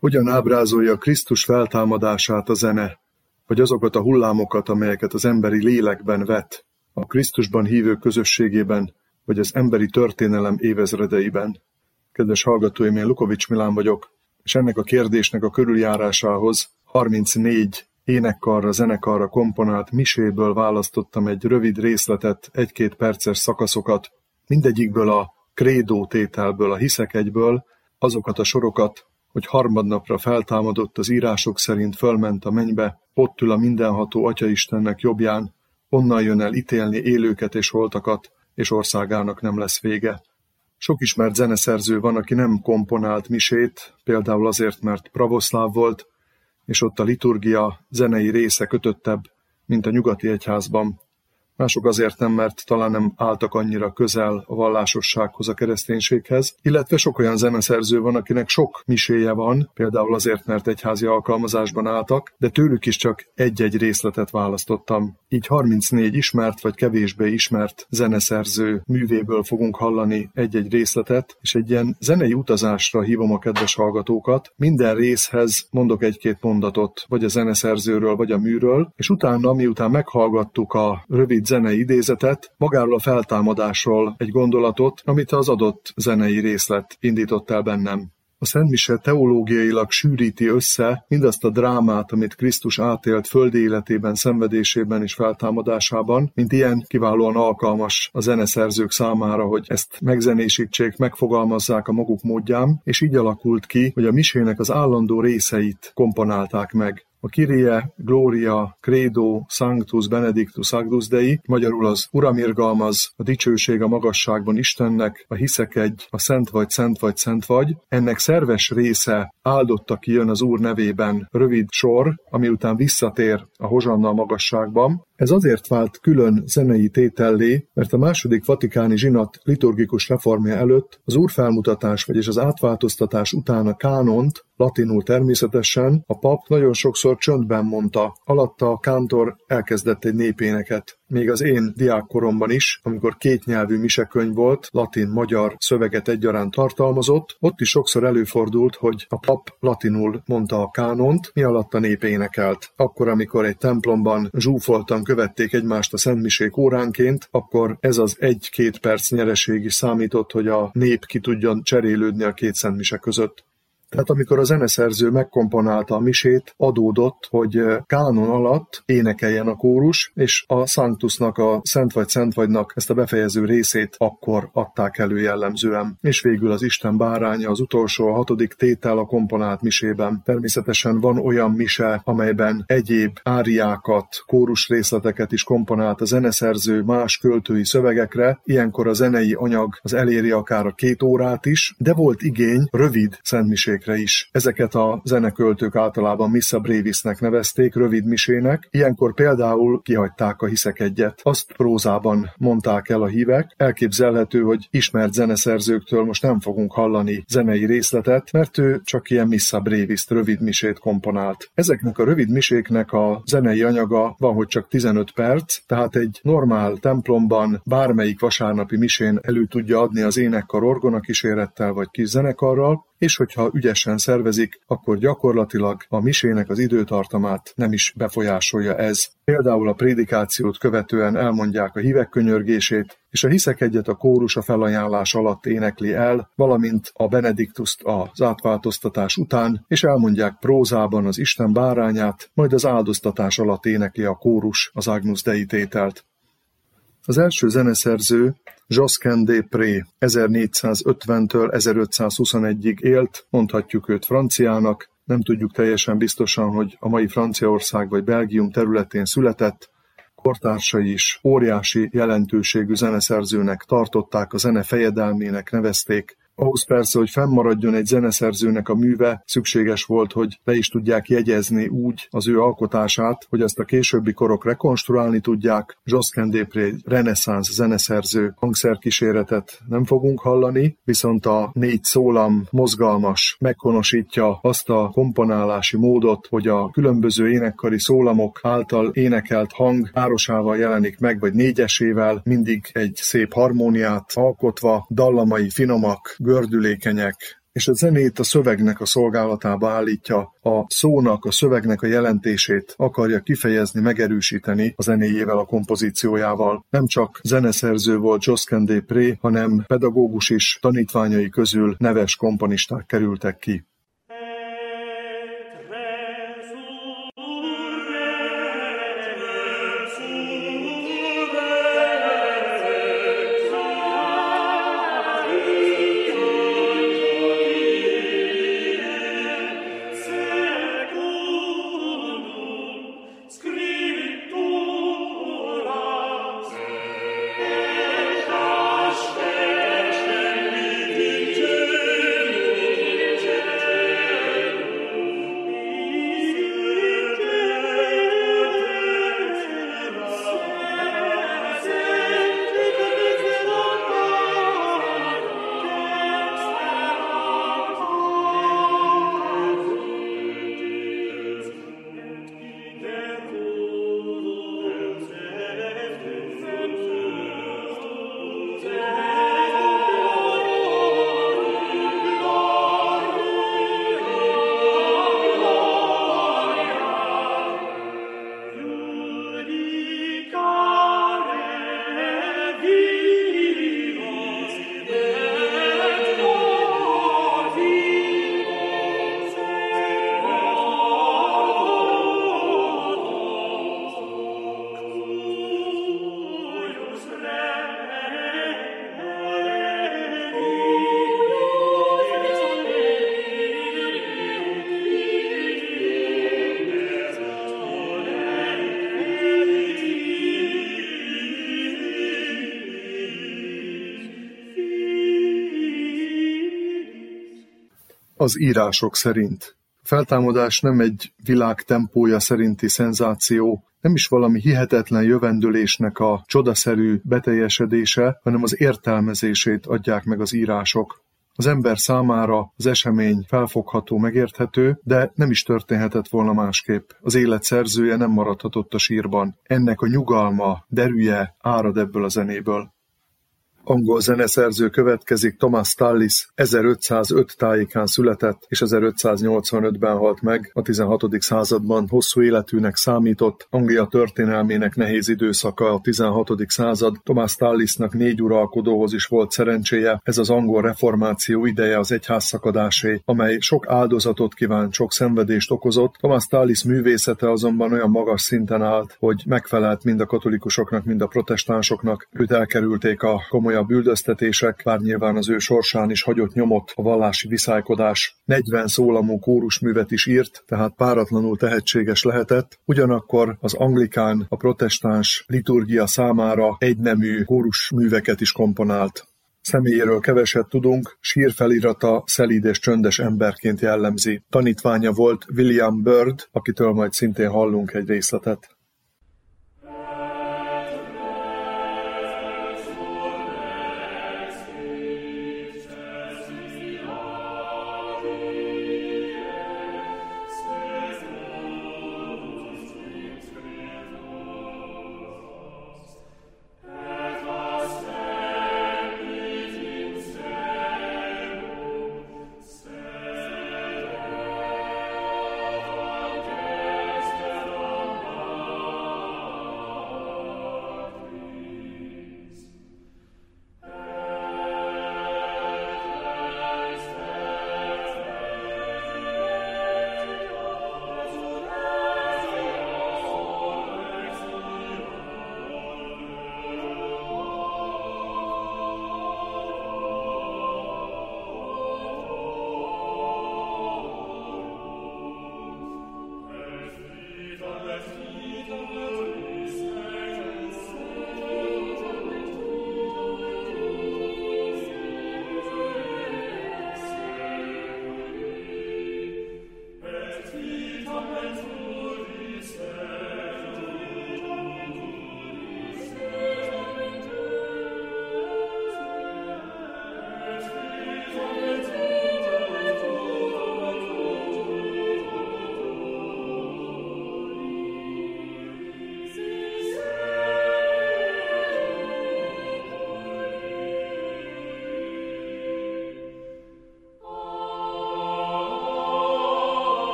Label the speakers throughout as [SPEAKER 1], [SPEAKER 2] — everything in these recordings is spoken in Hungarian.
[SPEAKER 1] Hogyan ábrázolja Krisztus feltámadását a zene, vagy azokat a hullámokat, amelyeket az emberi lélekben vet, a Krisztusban hívők közösségében, vagy az emberi történelem évezredeiben? Kedves hallgatóim, én Lukovics Milán vagyok, és ennek a kérdésnek a körüljárásához 34 énekkarra, zenekarra komponált miséből választottam egy rövid részletet, 1-2 perces szakaszokat, mindegyikből a krédó tételből, a hiszek egyből, azokat a sorokat, hogy harmadnapra feltámadott, az írások szerint fölment a mennybe, ott ül a mindenható Atya-istennek jobbján, onnan jön el ítélni élőket és holtakat, és országának nem lesz vége. Sok ismert zeneszerző van, aki nem komponált misét, például azért, mert pravoszláv volt, és ott a liturgia zenei része kötöttebb, mint a nyugati egyházban. Mások azért nem, mert talán nem álltak annyira közel a vallásossághoz, a kereszténységhez, illetve sok olyan zeneszerző van, akinek sok miséje van, például azért, mert egyházi alkalmazásban álltak, de tőlük is csak egy-egy részletet választottam. Így 34 ismert vagy kevésbé ismert zeneszerző művéből fogunk hallani egy-egy részletet, és egy ilyen zenei utazásra hívom a kedves hallgatókat. Minden részhez mondok 1-2 mondatot, vagy a zeneszerzőről, vagy a műről, és utána, miután meghallgattuk a rövid zenei idézetet, magáról a feltámadásról egy gondolatot, amit az adott zenei részlet indított el bennem. A szentmise teológiailag sűríti össze mindazt a drámát, amit Krisztus átélt földi életében, szenvedésében és feltámadásában, mint ilyen kiválóan alkalmas a zeneszerzők számára, hogy ezt megzenésítsék, megfogalmazzák a maguk módján, és így alakult ki, hogy a misének az állandó részeit komponálták meg. A Kyrie, Gloria, Credo, Sanctus, Benedictus, Agnus Dei, magyarul az Uram irgalmaz, a dicsőség a magasságban Istennek, a hiszek egy, a szent vagy, szent vagy, szent vagy. Ennek szerves része áldotta ki jön az Úr nevében rövid sor, ami után visszatér a hozsanna a magasságban. Ez azért vált külön zenei tétellé, mert a második vatikáni zsinat liturgikus reformja előtt az úrfelmutatás, vagyis az átváltoztatás után a kánont, latinul természetesen, a pap nagyon sokszor csöndben mondta, alatta a kántor elkezdett egy népéneket. Még az én diákkoromban is, amikor 2 nyelvű misekönyv volt, latin-magyar szöveget egyaránt tartalmazott, ott is sokszor előfordult, hogy a pap latinul mondta a kánont, mi alatt a nép énekelt. Akkor, amikor egy templomban zsúfoltan követték egymást a szentmisék óránként, akkor ez az 1-2 perc nyereség is számított, hogy a nép ki tudjon cserélődni a 2 szentmise között. Tehát amikor a zeneszerző megkomponálta a misét, adódott, hogy kánon alatt énekeljen a kórus, és a Sanctusnak, a Szent vagynak ezt a befejező részét akkor adták elő jellemzően. És végül az Isten báránya, az utolsó, a 6. tétel a komponált misében. Természetesen van olyan mise, amelyben egyéb áriákat, kórus részleteket is komponált a zeneszerző más költői szövegekre, ilyenkor a zenei anyag az eléri akár a 2 órát is, de volt igény rövid szentmisék is. Ezeket a zeneköltők általában Missa Brevisnek nevezték, rövid misének. Ilyenkor például kihagyták a hiszek egyet. Azt prózában mondták el a hívek. Elképzelhető, hogy ismert zeneszerzőktől most nem fogunk hallani zenei részletet, mert ő csak ilyen Missa Brevis rövid misét komponált. Ezeknek a rövid miséknek a zenei anyaga van, hogy csak 15 perc, tehát egy normál templomban bármelyik vasárnapi misén elő tudja adni az énekkar orgona kísérettel vagy kis zenekarral, és hogyha ügyesen szervezik, akkor gyakorlatilag a misének az időtartamát nem is befolyásolja ez. Például a prédikációt követően elmondják a hívek könyörgését, és a hiszek egyet a kórus a felajánlás alatt énekli el, valamint a benediktust az átváltoztatás után, és elmondják prózában az Isten bárányát, majd az áldoztatás alatt énekli a kórus az Agnus Dei tételt. Az első zeneszerző Josquin des Prés 1450-től 1521-ig élt, mondhatjuk őt franciának, nem tudjuk teljesen biztosan, hogy a mai Franciaország vagy Belgium területén született, kortársai is óriási jelentőségű zeneszerzőnek tartották, a zene fejedelmének nevezték. Ahhoz persze, hogy fennmaradjon egy zeneszerzőnek a műve, szükséges volt, hogy le is tudják jegyezni úgy az ő alkotását, hogy ezt a későbbi korok rekonstruálni tudják. Josquin des Prés reneszánsz zeneszerző, hangszerkíséretet nem fogunk hallani, viszont a 4 szólam mozgalmas meghonosítja azt a komponálási módot, hogy a különböző énekkari szólamok által énekelt hang párosával jelenik meg, vagy 4-esével, mindig egy szép harmóniát alkotva, dallamai finomak, gördülékenyek, és a zenét a szövegnek a szolgálatába állítja, a szónak, a szövegnek a jelentését akarja kifejezni, megerősíteni a zenéjével, a kompozíciójával. Nem csak zeneszerző volt Josquin des Prés, hanem pedagógus is, tanítványai közül neves komponisták kerültek ki. Az írások szerint. A feltámadás nem egy világ tempója szerinti szenzáció, nem is valami hihetetlen jövendőlésnek a csodaszerű beteljesedése, hanem az értelmezését adják meg az írások. Az ember számára az esemény felfogható, megérthető, de nem is történhetett volna másképp. Az élet szerzője nem maradhatott a sírban. Ennek a nyugalma, derűje árad ebből a zenéből. Angol zeneszerző következik, Thomas Tallis 1505 tájékán született, és 1585-ben halt meg, a 16. században hosszú életűnek számított, Anglia történelmének nehéz időszaka a 16. század, Thomas Tallisnak 4 uralkodóhoz is volt szerencséje, ez az angol reformáció ideje, az egyházszakadásé, amely sok áldozatot kívánt, sok szenvedést okozott. Thomas Tallis művészete azonban olyan magas szinten állt, hogy megfelelt mind a katolikusoknak, mind a protestánsoknak, őt elkerülték a komolyabb üldöztetések, bár nyilván az ő sorsán is hagyott nyomot a vallási viszálykodás. 40 szólamú kórusművet is írt, tehát páratlanul tehetséges lehetett, ugyanakkor az anglikán, a protestáns liturgia számára egynemű kórusműveket is komponált. Személyéről keveset tudunk, sírfelirata szelíd és csöndes emberként jellemzi. Tanítványa volt William Byrd, akitől majd szintén hallunk egy részletet.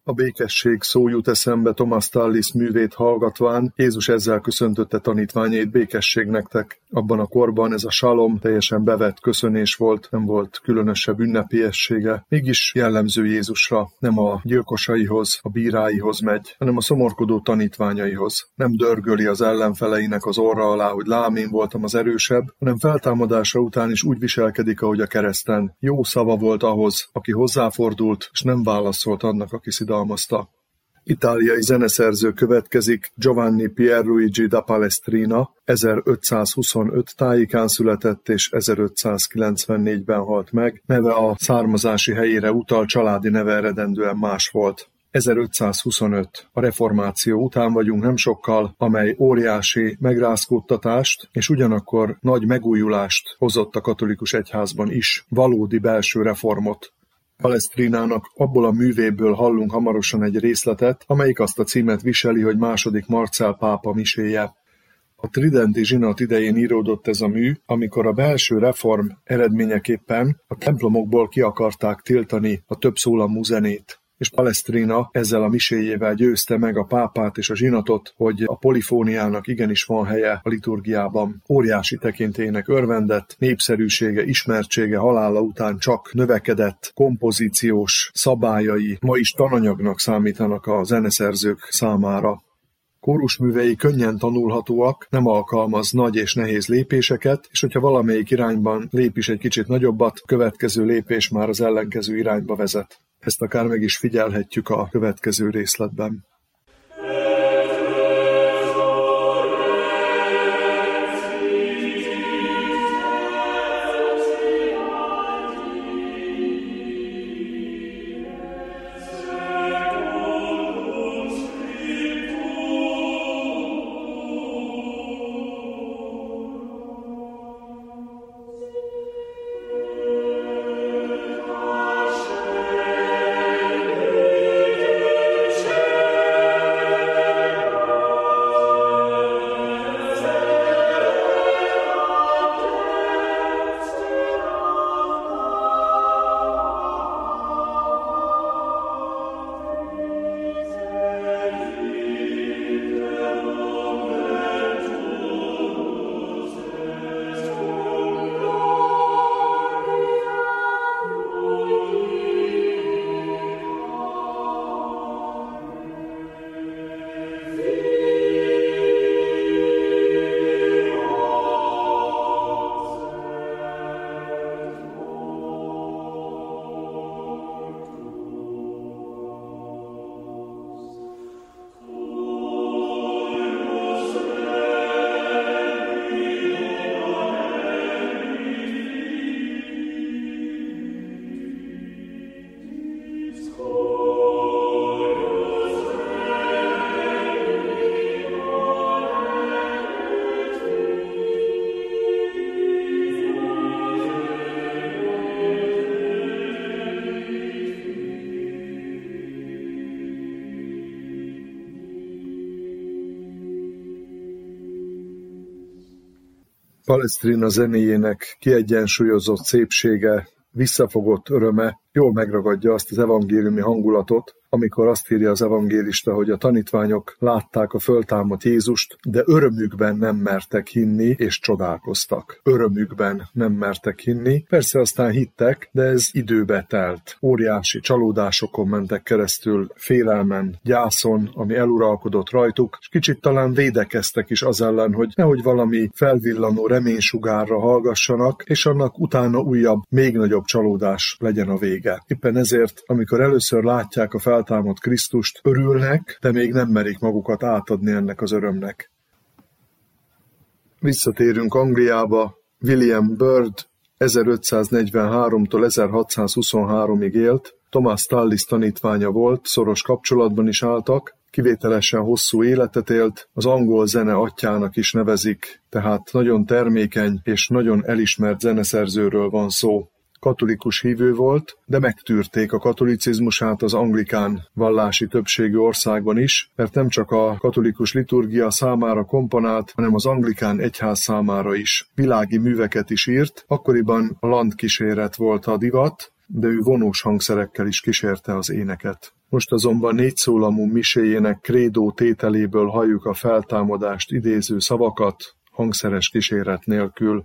[SPEAKER 1] A békesség szó jut eszembe Thomas Tallis művét hallgatván. Jézus ezzel köszöntötte tanítványait: békesség nektek. Abban a korban ez a salom teljesen bevett köszönés volt, nem volt különösebb ünnepélyessége. Mégis jellemző Jézusra, nem a gyilkosaihoz, a bíráihoz megy, hanem a szomorkodó tanítványaihoz. Nem dörgöli az ellenfeleinek az orra alá, hogy lám, én voltam az erősebb, hanem feltámadása után is úgy viselkedik, ahogy a kereszten. Jó szava volt ahhoz, aki hozzáfordult, és nem válaszolt annak, aki szidalmazta. Itáliai zeneszerző következik. Giovanni Pierluigi da Palestrina 1525 tájékán született és 1594-ben halt meg. Neve a származási helyére utal, családi neve eredendően más volt. 1525. A reformáció után vagyunk nem sokkal, amely óriási megrázkódtatást és ugyanakkor nagy megújulást hozott a katolikus egyházban is, valódi belső reformot. Palestrinának abból a művéből hallunk hamarosan egy részletet, amelyik azt a címet viseli, hogy II. Marcell pápa miséje. A tridenti zsinat idején íródott ez a mű, amikor a belső reform eredményeképpen a templomokból ki akarták tiltani a többszólamú zenét. És Palestrina ezzel a miséjével győzte meg a pápát és a zsinatot, hogy a polifóniának igenis van helye a liturgiában. Óriási tekintélynek örvendett, népszerűsége, ismertsége halála után csak növekedett, kompozíciós szabályai ma is tananyagnak számítanak a zeneszerzők számára. Kórusművei könnyen tanulhatóak, nem alkalmaz nagy és nehéz lépéseket, és hogyha valamelyik irányban lép is egy kicsit nagyobbat, következő lépés már az ellenkező irányba vezet. Ezt akár meg is figyelhetjük a következő részletben. Palestrina zenéjének kiegyensúlyozott szépsége, visszafogott öröme jól megragadja azt az evangéliumi hangulatot, amikor azt írja az evangélista, hogy a tanítványok látták a föltámadt Jézust, de örömükben nem mertek hinni, és csodálkoztak. Örömükben nem mertek hinni. Persze aztán hittek, de ez időbe telt. Óriási csalódásokon mentek keresztül, félelmen, gyászon, ami eluralkodott rajtuk, és kicsit talán védekeztek is az ellen, hogy nehogy valami felvillanó reménysugárra hallgassanak, és annak utána újabb, még nagyobb csalódás legyen a vége. Éppen ezért, amikor először látják a feltámadt Krisztust, örülnek, de még nem merik magukat átadni ennek az örömnek. Visszatérünk Angliába. William Byrd 1543-tól 1623-ig élt, Thomas Tallis tanítványa volt, szoros kapcsolatban is álltak, kivételesen hosszú életet élt, az angol zene atyjának is nevezik, tehát nagyon termékeny és nagyon elismert zeneszerzőről van szó. Katolikus hívő volt, de megtűrték a katolicizmusát az anglikán vallási többségű országban is, mert nem csak a katolikus liturgia számára komponált, hanem az anglikán egyház számára is. Világi műveket is írt, akkoriban a landkíséret volt a divat, de ő vonós hangszerekkel is kísérte az éneket. Most azonban négyszólamú miséjének krédó tételéből halljuk a feltámadást idéző szavakat, hangszeres kíséret nélkül.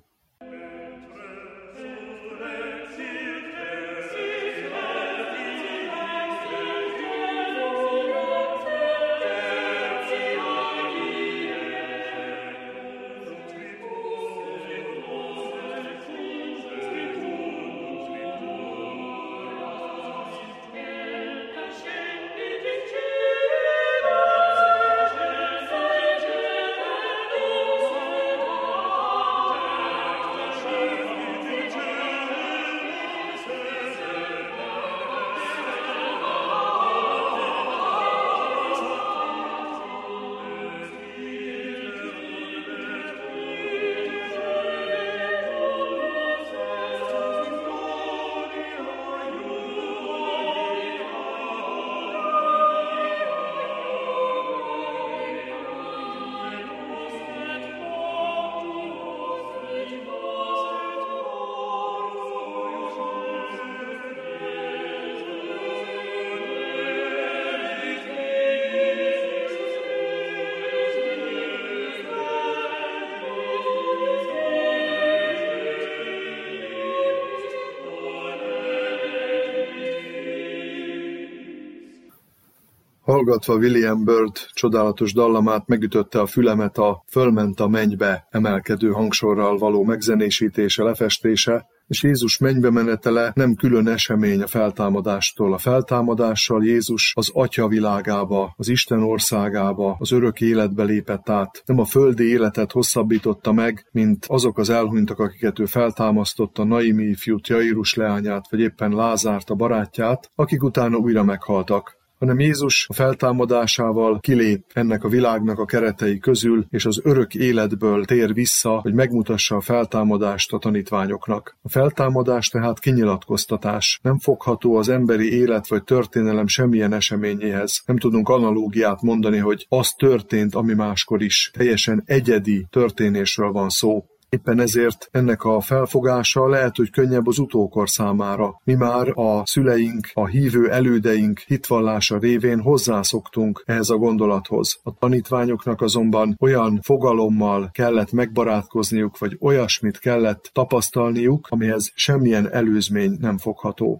[SPEAKER 1] Hallgatva William Byrd csodálatos dallamát megütötte a fülemet a Fölment a mennybe emelkedő hangsorral való megzenésítése, lefestése, és Jézus mennybe menetele nem külön esemény a feltámadástól. A feltámadással Jézus az Atya világába, az Isten országába, az örök életbe lépett át. Nem a földi életet hosszabbította meg, mint azok az elhunytak, akiket ő feltámasztotta, Naimi ifjút, Jairus leányát, vagy éppen Lázárt, a barátját, akik utána újra meghaltak, hanem Jézus a feltámadásával kilép ennek a világnak a keretei közül, és az örök életből tér vissza, hogy megmutassa a feltámadást a tanítványoknak. A feltámadás tehát kinyilatkoztatás. Nem fogható az emberi élet vagy történelem semmilyen eseményéhez. Nem tudunk analógiát mondani, hogy az történt, ami máskor is. Teljesen egyedi történésről van szó. Éppen ezért ennek a felfogása lehet, hogy könnyebb az utókor számára. Mi már a szüleink, a hívő elődeink hitvallása révén hozzászoktunk ehhez a gondolathoz. A tanítványoknak azonban olyan fogalommal kellett megbarátkozniuk, vagy olyasmit kellett tapasztalniuk, amihez semmilyen előzmény nem fogható.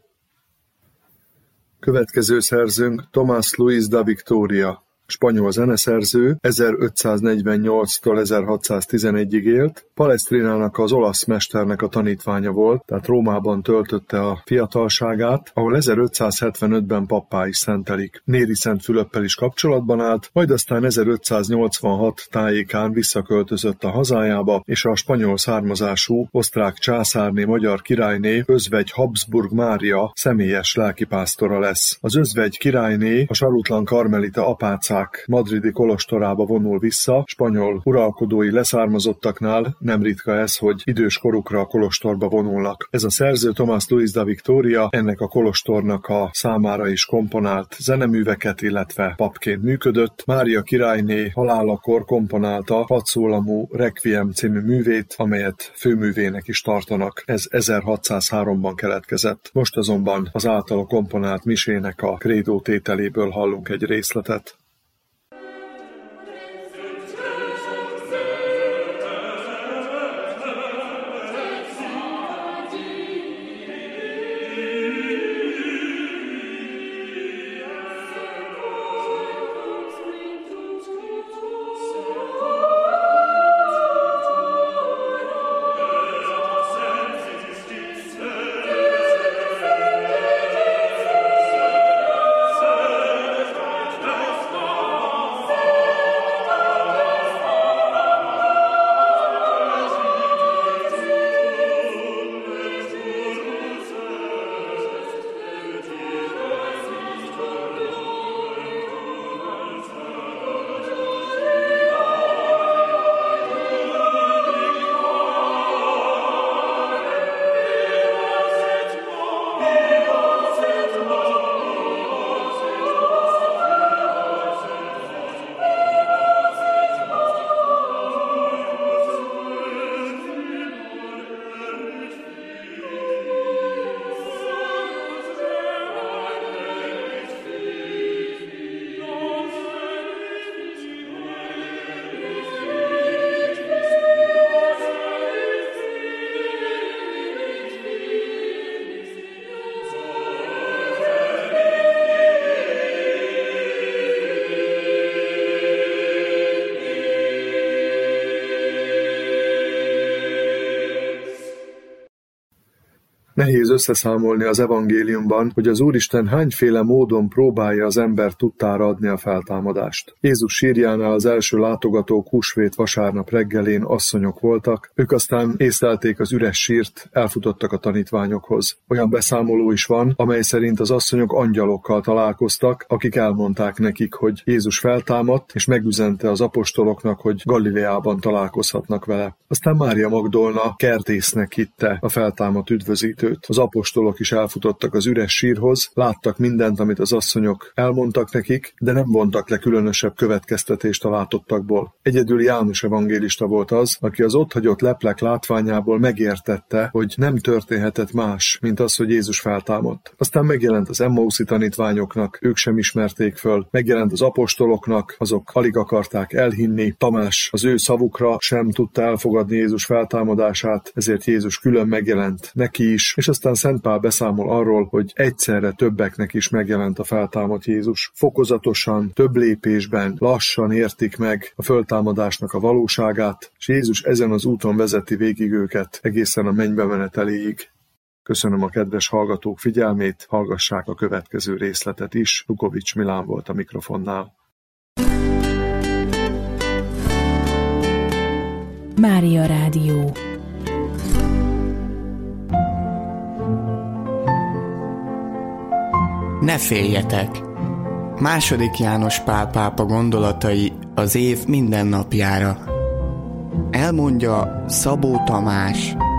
[SPEAKER 1] Következő szerzőnk Tomás Luis da Victoria. Spanyol zeneszerző, 1548-tól 1611-ig élt, Palestrinának, az olasz mesternek a tanítványa volt, tehát Rómában töltötte a fiatalságát, ahol 1575-ben pappá is szentelik. Néri Szent Fülöppel is kapcsolatban állt, majd aztán 1586 tájékán visszaköltözött a hazájába, és a spanyol származású osztrák császárné magyar királyné, özvegy Habsburg Mária személyes lelkipásztora lesz. Az özvegy királyné a sarutlan karmelita apácák madridi kolostorába vonul vissza, spanyol uralkodói leszármazottaknál nem ritka ez, hogy idős korukra a kolostorba vonulnak. Ez a szerző, Tomás Luis da Victoria, ennek a kolostornak a számára is komponált zeneműveket, illetve papként működött. Mária királyné halálakor komponálta 6 szólamú Requiem című művét, amelyet főművének is tartanak. Ez 1603-ban keletkezett. Most azonban az általa komponált misének a krédó tételéből hallunk egy részletet.
[SPEAKER 2] Stop!
[SPEAKER 1] Nehéz összeszámolni az evangéliumban, hogy az Úristen hányféle módon próbálja az ember tudtára adni a feltámadást. Jézus sírjánál az első látogatók húsvét vasárnap reggelén asszonyok voltak, ők aztán észlelték az üres sírt, elfutottak a tanítványokhoz. Olyan beszámoló is van, amely szerint az asszonyok angyalokkal találkoztak, akik elmondták nekik, hogy Jézus feltámadt, és megüzente az apostoloknak, hogy Galileában találkozhatnak vele. Aztán Mária Magdolna kertésznek hitte a feltámadt üdvözítőt. Az apostolok is elfutottak az üres sírhoz, láttak mindent, amit az asszonyok elmondtak nekik, de nem vontak le különösebb következtetést a látottakból. Egyedül János evangélista volt az, aki az otthagyott leplek látványából megértette, hogy nem történhetett más, mint az, hogy Jézus feltámadt. Aztán megjelent az Emmauszi tanítványoknak, ők sem ismerték föl, megjelent az apostoloknak, azok alig akarták elhinni, Tamás az ő szavukra sem tudta elfogadni Jézus feltámadását, ezért Jézus külön megjelent neki is, és aztán Szent Pál beszámol arról, hogy egyszerre többeknek is megjelent a feltámadt Jézus. Fokozatosan, több lépésben, lassan értik meg a föltámadásnak a valóságát, és Jézus ezen az úton vezeti végig őket egészen a mennybe meneteléig. Köszönöm a kedves hallgatók figyelmét, hallgassák a következő részletet is. Lukovics Milán volt a mikrofonnál.
[SPEAKER 2] Mária Rádió.
[SPEAKER 3] Ne féljetek! II. János Pál pápa gondolatai az év minden napjára. Elmondja Szabó Tamás.